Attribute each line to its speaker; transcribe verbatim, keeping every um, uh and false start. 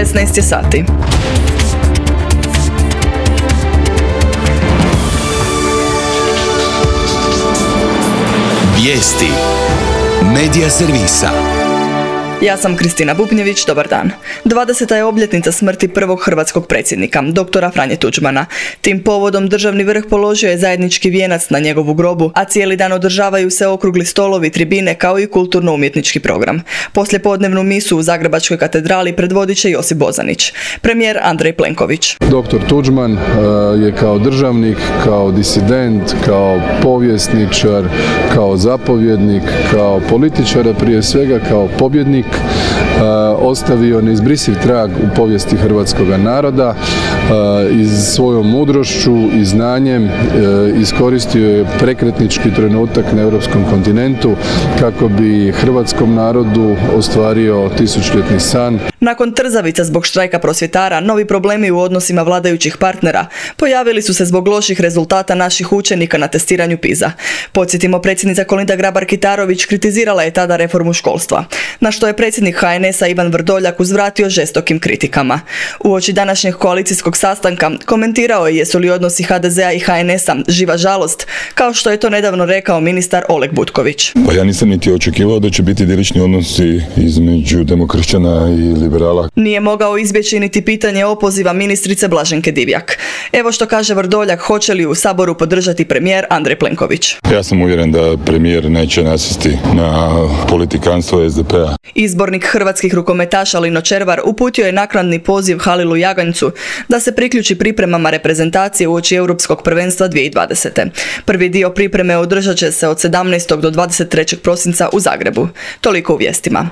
Speaker 1: šesnaest je sati.
Speaker 2: Vijesti Medija servisa.
Speaker 1: Ja sam Kristina Bubnjević, dobar dan. dvadeseta je obljetnica smrti prvog hrvatskog predsjednika, doktora Franje Tuđmana. Tim povodom državni vrh položio je zajednički vijenac na njegovu grobu, a cijeli dan održavaju se okrugli stolovi, tribine kao i kulturno-umjetnički program. Poslijepodnevnu misu u Zagrebačkoj katedrali predvodit će Josip Bozanić. Premijer Andrej Plenković.
Speaker 3: Doktor Tuđman je kao državnik, kao disident, kao povjesničar, kao zapovjednik, kao političar, a prije svega kao pobjednik ostavio neizbrisiv trag u povijesti hrvatskog naroda i svojom mudrošću i znanjem iskoristio je prekretnički trenutak na europskom kontinentu kako bi hrvatskom narodu ostvario tisućljetni san.
Speaker 1: Nakon trzavica zbog štrajka prosvjetara, novi problemi u odnosima vladajućih partnera pojavili su se zbog loših rezultata naših učenika na testiranju PISA. Podsjetimo, predsjednica Kolinda Grabar-Kitarović kritizirala je tada reformu školstva, na što je predsjednik ha en es a Ivan Vrdoljak uzvratio žestokim kritikama. Uoči današnjeg koalicijskog sastanka komentirao je jesu li odnosi ha de ze a i ha en es a živa žalost, kao što je to nedavno rekao ministar Oleg Butković.
Speaker 4: Pa ja nisam niti očekivao da će biti idilični odnosi između demokršćana i liberala.
Speaker 1: Nije mogao izbjeći niti pitanje opoziva ministrice Blaženke Divjak. Evo što kaže Vrdoljak, hoće li u Saboru podržati premijer Andrej Plenković.
Speaker 4: Ja sam uvjeren da premijer neće nasjesti na politikanstvo es de pe a.
Speaker 1: Izbornik hrvatskih rukometaša Lino Červar uputio je naknadni poziv Halilu Jaganjcu da se priključi pripremama reprezentacije uoči Europskog prvenstva dvije tisuće dvadesete. Prvi dio pripreme održat će se od sedamnaestog do dvadeset trećeg prosinca u Zagrebu. Toliko u vijestima.